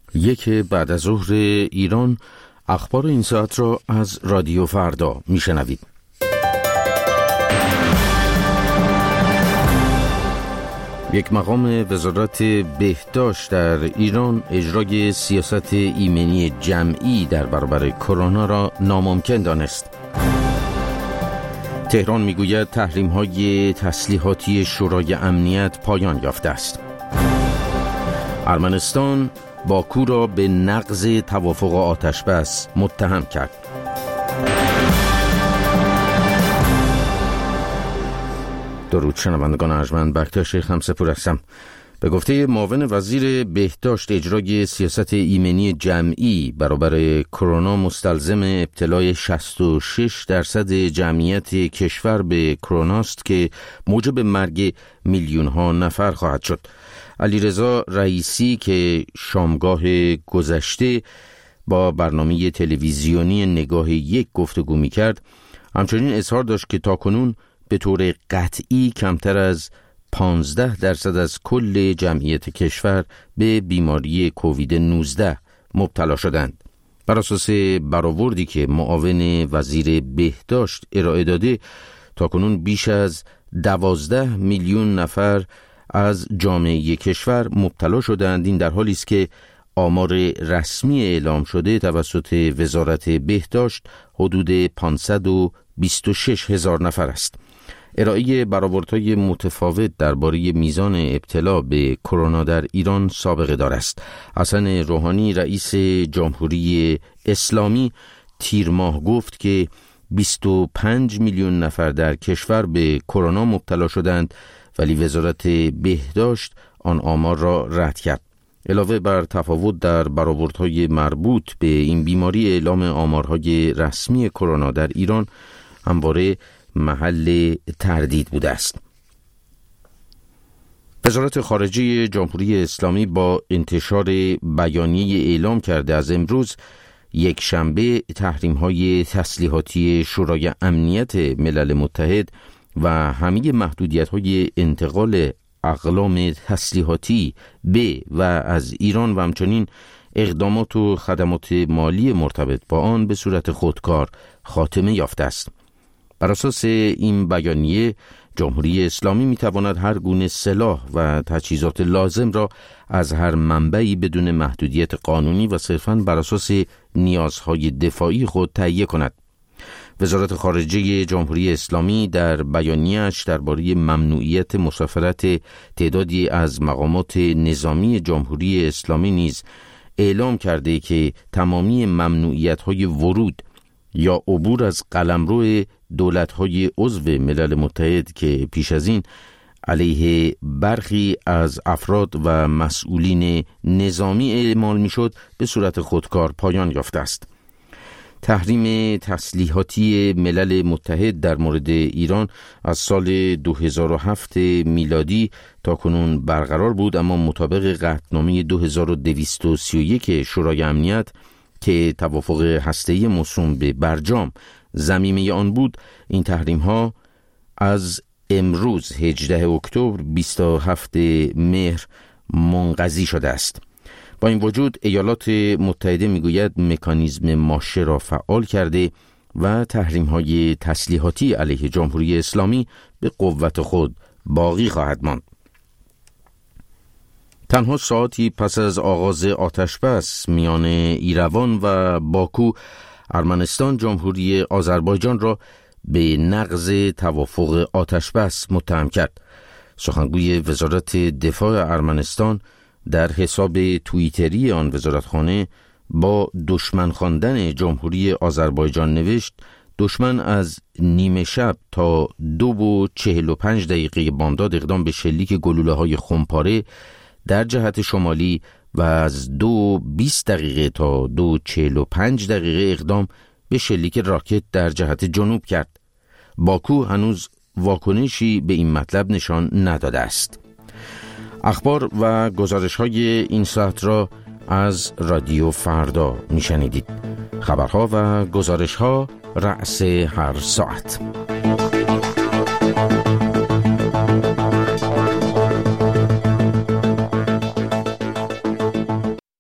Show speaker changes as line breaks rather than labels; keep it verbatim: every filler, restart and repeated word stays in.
یک بعد از ظهر ایران، اخبار این ساعت را از رادیو فردا میشنوید. یک مقام وزارت بهداشت در ایران اجرای سیاست ایمنی جمعی در برابر کرونا را ناممکن دانست. تهران میگوید تحریم‌های تسلیحاتی شورای امنیت پایان یافته است. ارمنستان باکو را به نقض توافق آتش‌بس متهم کرد. درود شنوندگان ارجمند، بکتاش خمسه‌پور هستم. به گفته معاون وزیر بهداشت، اجرای سیاست ایمنی جمعی برابر کرونا مستلزم ابتلای شصت و شش درصد جمعیت کشور به کرونا است که موجب مرگ میلیون ها نفر خواهد شد. علیرضا رئیسی که شامگاه گذشته با برنامه تلویزیونی نگاه یک گفتگو می‌کرد، همچنین اظهار داشت که تاکنون به طور قطعی کمتر از پانزده درصد از کل جمعیت کشور به بیماری کووید نوزده مبتلا شدند. بر اساس برآوردی که معاون وزیر بهداشت ارائه داده، تاکنون بیش از دوازده میلیون نفر از جامعه کشور مبتلا شدند. این در حالی است که آمار رسمی اعلام شده توسط وزارت بهداشت حدود پانصد و بیست و شش هزار نفر است. ارائه برآوردهای متفاوت درباره میزان ابتلا به کرونا در ایران سابقه دار است. حسن روحانی رئیس جمهوری اسلامی تیر ماه گفت که بیست و پنج میلیون نفر در کشور به کرونا مبتلا شدند، ولی وزارت بهداشت آن آمار را رد کرد. علاوه بر تفاوت در برآوردهای مربوط به این بیماری، اعلام آمارهای رسمی کرونا در ایران همواره محل تردید بوده است. وزارت خارجه جمهوری اسلامی با انتشار بیانیه اعلام کرده از امروز یک شنبه تحریم‌های تسلیحاتی شورای امنیت ملل متحد و همه محدودیت‌های انتقال اقلام تسلیحاتی به و از ایران و همچنین اقدامات و خدمات مالی مرتبط با آن به صورت خودکار خاتمه یافته است. بر اساس این بیانیه، جمهوری اسلامی می‌تواند هر گونه سلاح و تجهیزات لازم را از هر منبعی بدون محدودیت قانونی و صرفاً بر اساس نیازهای دفاعی خود تهیه کند. وزارت خارجه جمهوری اسلامی در بیانیه‌اش درباره ممنوعیت مسافرت تعدادی از مقامات نظامی جمهوری اسلامی نیز اعلام کرده که تمامی ممنوعیت‌های ورود یا عبور از قلمرو دولت‌های عضو ملل متحد که پیش از این علیه برخی از افراد و مسئولین نظامی اعمال می‌شد، به صورت خودکار پایان یافته است. تحریم تسلیحاتی ملل متحد در مورد ایران از سال دو هزار و هفت میلادی تا کنون برقرار بود، اما مطابق قطعنامه دو هزار و دویست و سی و یک شورای امنیت که توافق هسته‌ای موسوم به برجام ضمیمه آن بود، این تحریم ها از امروز هجدهم اکتبر بیست و هفتم مهر منقضی شده است. با این وجود ایالات متحده میگوید مکانیزم ماشه را فعال کرده و تحریم های تسلیحاتی علیه جمهوری اسلامی به قوت خود باقی خواهد ماند. تنها ساعتی پس از آغاز آتش‌بس میان ایروان و باکو، ارمنستان جمهوری آذربایجان را به نقض توافق آتش‌بس متهم کرد. سخنگوی وزارت دفاع ارمنستان در حساب توییتری آن وزارتخانه با دشمن خواندن جمهوری آذربایجان نوشت: دشمن از نیمه شب تا دو و چهل و پنج دقیقه بامداد اقدام به شلیک گلوله های خمپاره در جهت شمالی و از دو و بیست دقیقه تا دو و چهل و پنج دقیقه اقدام به شلیک راکت در جهت جنوب کرد. باکو هنوز واکنشی به این مطلب نشان نداده است. اخبار و گزارش‌های این ساعت را از رادیو فردا میشنیدید. خبرها و گزارش‌ها رأس هر ساعت.